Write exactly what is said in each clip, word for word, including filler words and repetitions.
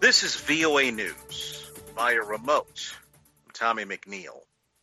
This is V O A News via remote. I'm Tommy McNeil.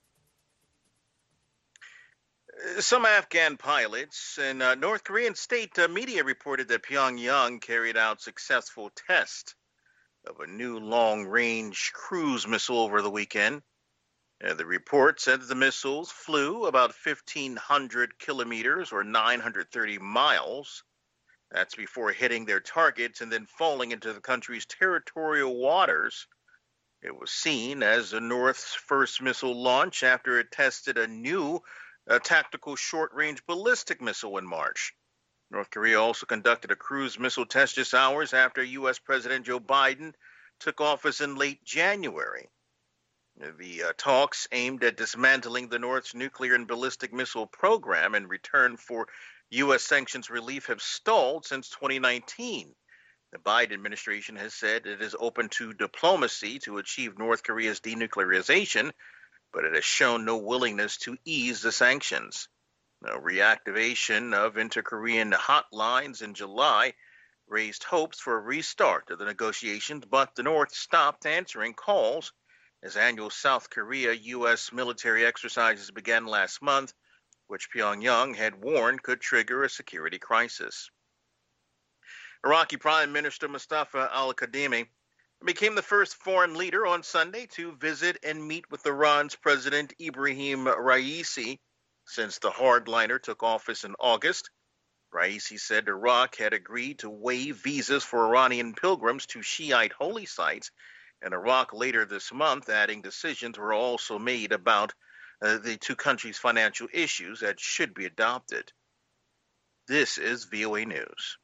Some Afghan pilots and uh, North Korean state uh, media reported that Pyongyang carried out successful tests of a new long-range cruise missile over the weekend. Uh, the report said that the missiles flew about fifteen hundred kilometers or nine hundred thirty miles. That's before hitting their targets and then falling into the country's territorial waters. It was seen as the North's first missile launch after it tested a new uh, tactical short-range ballistic missile in March. North Korea also conducted a cruise missile test just hours after U S President Joe Biden took office in late January. The uh, talks aimed at dismantling the North's nuclear and ballistic missile program in return for U S sanctions relief have stalled since twenty nineteen. The Biden administration has said it is open to diplomacy to achieve North Korea's denuclearization, but it has shown no willingness to ease the sanctions. The reactivation of inter-Korean hotlines in July raised hopes for a restart of the negotiations, but the North stopped answering calls as annual South Korea U S military exercises began last month, which Pyongyang had warned could trigger a security crisis. Iraqi Prime Minister Mustafa al-Kadhimi became the first foreign leader on Sunday to visit and meet with Iran's President Ibrahim Raisi since the hardliner took office in August. Raisi said Iraq had agreed to waive visas for Iranian pilgrims to Shiite holy sites, and Iraq later this month, adding decisions were also made about Uh, the two countries' financial issues that should be adopted. This is V O A News.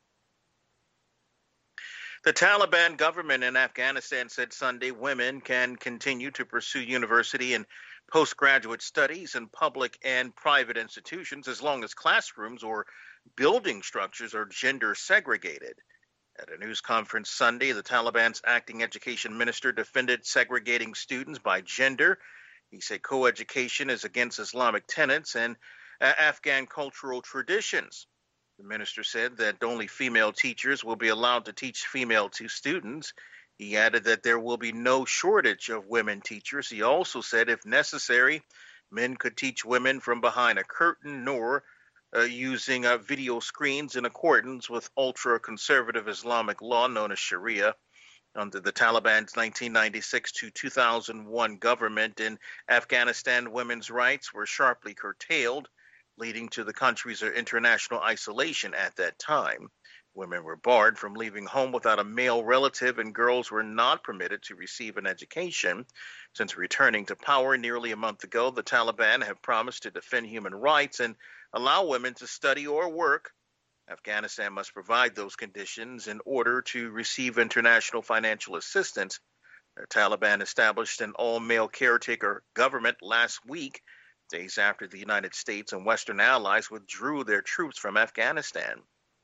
The Taliban government in Afghanistan said Sunday women can continue to pursue university and postgraduate studies in public and private institutions as long as classrooms or building structures are gender segregated. At a news conference Sunday, the Taliban's acting education minister defended segregating students by gender. He said co-education is against Islamic tenets and uh, Afghan cultural traditions. The minister said that only female teachers will be allowed to teach female to students. He added that there will be no shortage of women teachers. He also said if necessary, men could teach women from behind a curtain nor uh, using uh, video screens in accordance with ultra-conservative Islamic law known as Sharia. Under the Taliban's nineteen ninety-six to two thousand one government in Afghanistan, women's rights were sharply curtailed, leading to the country's international isolation at that time. Women were barred from leaving home without a male relative, and girls were not permitted to receive an education. Since returning to power nearly a month ago, the Taliban have promised to defend human rights and allow women to study or work. Afghanistan must provide those conditions in order to receive international financial assistance. The Taliban established an all-male caretaker government last week, days after the United States and Western allies withdrew their troops from Afghanistan.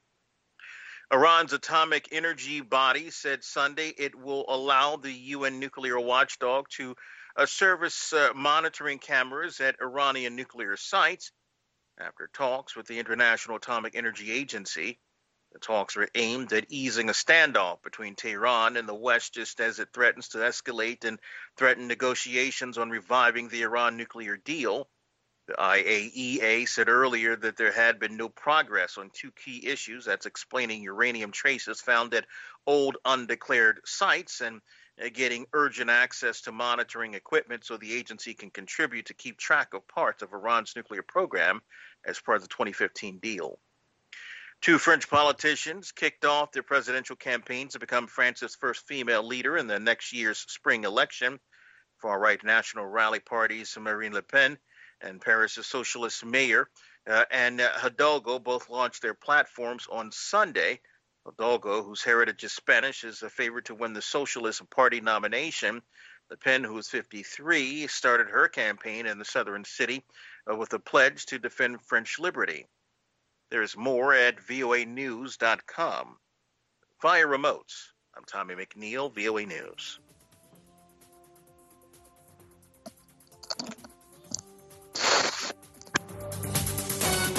Iran's atomic energy body said Sunday it will allow the U N nuclear watchdog to uh, service uh, monitoring cameras at Iranian nuclear sites after talks with the International Atomic Energy Agency. The talks are aimed at easing a standoff between Tehran and the West just as it threatens to escalate and threaten negotiations on reviving the Iran nuclear deal. The I A E A said earlier that there had been no progress on two key issues. That's explaining uranium traces found at old undeclared sites and uh, getting urgent access to monitoring equipment so the agency can contribute to keep track of parts of Iran's nuclear program as part of the twenty fifteen deal. Two French politicians kicked off their presidential campaigns to become France's first female leader in the next year's spring election. Far-right National Rally Party's Marine Le Pen and Paris' socialist mayor uh, and uh, Hidalgo both launched their platforms on Sunday. Hidalgo, whose heritage is Spanish, is a favorite to win the Socialist Party nomination. Le Pen, who is fifty-three, started her campaign in the southern city uh, with a pledge to defend French liberty. There is more at V O A news dot com. Via remotes, I'm Tommy McNeil, V O A News.